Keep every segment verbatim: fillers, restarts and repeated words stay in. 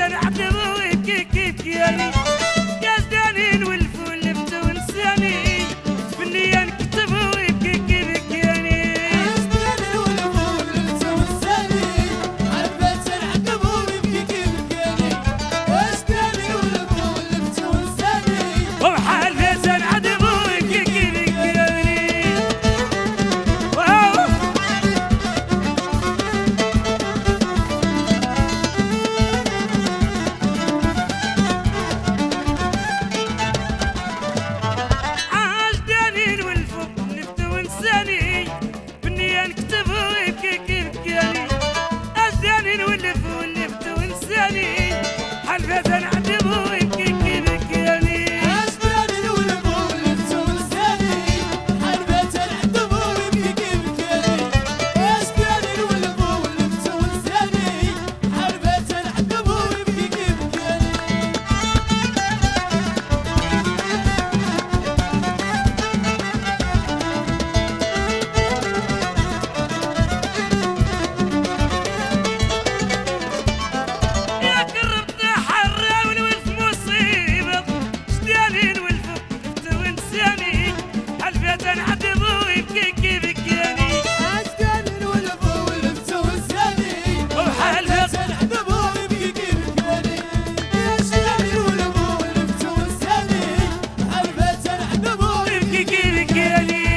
نعذبو يبكي كيف كياني يا زدانين والفول لفتو نساني بالنية نكتبو يبكي كيف كياني يا زدانين والفول لفتو نساني حبيت نعذبو يبكي كيف كياني يا زدانين والفول لفتو نساني وبحال فاس نعذبو يبكي كيف كياني واو عاجدانين والفوق نفتو نساني بالنية نكتبو يبكي كيف كياني عاجدانين والفوق نفتو نساني حلفات نعذبو يبكي كيف كياني يا زدانين والفول لفتو نساني حبيت نعذبو يبكي كيف كياني يا زدانين والفول لفتو نساني حبيت نعذبو يبكي كيف كياني يا قربنا حرة والولف مصيبة جدالين والفوق نفتو نساني حلفات نعذبو يبكي كيف كياني يا زدانين والفول لفتو نساني وبحال حبيت نعذبو يبكي كيف كياني يا زدانين والفول لفتو نساني حبيت نعذبو يبكي كيف كياني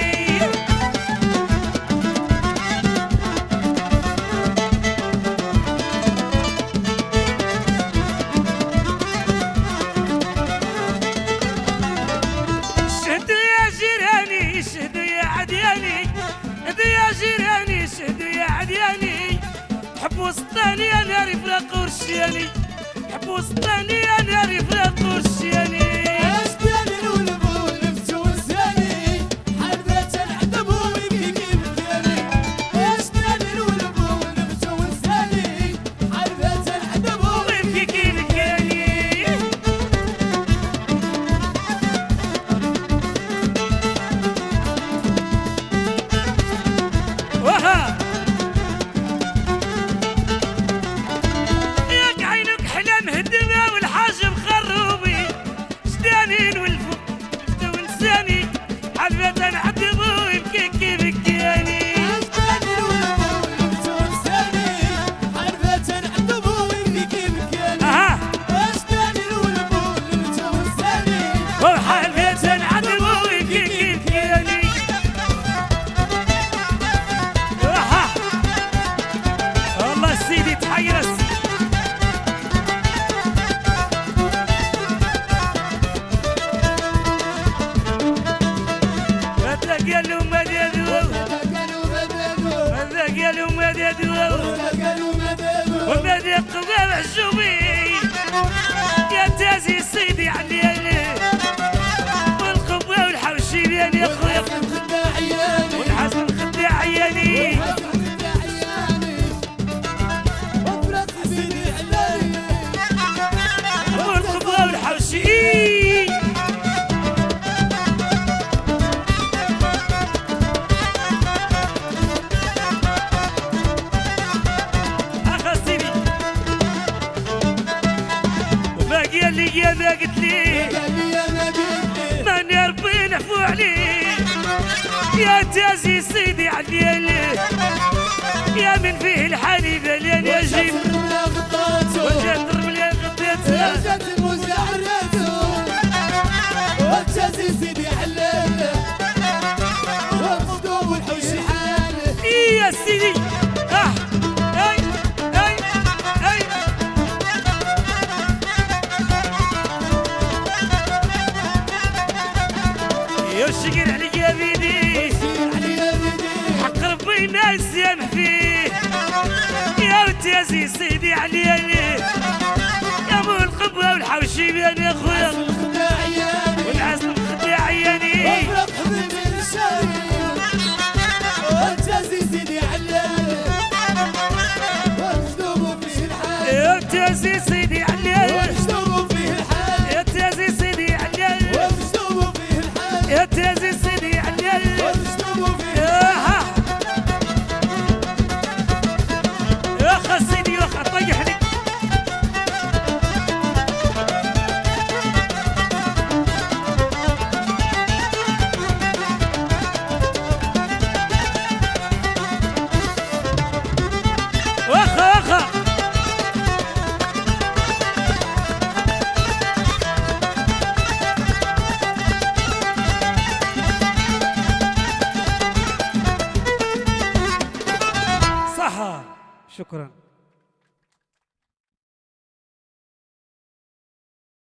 شهدوا يا جيراني شهدوا يا عدياني شهدوا يا جيراني شهدوا يا عدياني حبوا سطاني يا نار يفرقوا رشياني حبوا سطاني يا نار يفرقوا رشياني يا زدانين والفول لفتو نساني حبيت نعذبو يبكي كيف كياني يا زدانين والفول لفتو نساني حبيت نعذبو ويبكي كيف كياني وها ياك عينك حلا مهدمة والحاجب خروبي جدانين والفوق لفتو نساني حلفات نعذبو يبكي كيف كياني يا زدانين والفول لفتو نساني حبيت نعذبو يبكي كيف كياني اها يا زدانين والفول لفتو نساني وبحال فاس نعذبو يبكي كيف كياني اها والله سيدي تحيرس ماذا قالوا مدادو قالوا مدادو ماذا قالوا مدادو قالوا مدادو وماذا قبال عجوبي يا تازي سيدي عليالي والقبة والحوشي بياني يا خويا خداع عياني والحسن خداع عياني خداع عياني وفرت سيدي علاني والقبة والحوشي اخا سيدي وباقي اللي يا ما قلت لي قال لي انا قلت ماني ربي نعفو عليه يا تازي سيدي عليالي يا من فيه الحالي بليان يا جيب لا غطاته وجات رملي غديتها جات الموزة عرته وجات سيدي حلاله ومصدوم والحوش حاله إيه يا سيدي اه اي اي اي يا شقر عليا بيدي عليا بدي حق ربي ناس يام فيه يا تازي سيدي عليالي يا ابو القبه والحوشي بيان يا خويا خداع عياني والعزم خداع عياني وفرق حبيبي الشاري وجات سيدي حلاله ومصدوم فيه الحال يا تازي سيدي عليالي ومصدوم فيه الحال يا تازي سيدي عليالي ومصدوم فيه الحال يا تازي سيدي عليالي ومصدوم فيه يا ها يا خا سيدي يا خا طيحني شكرا.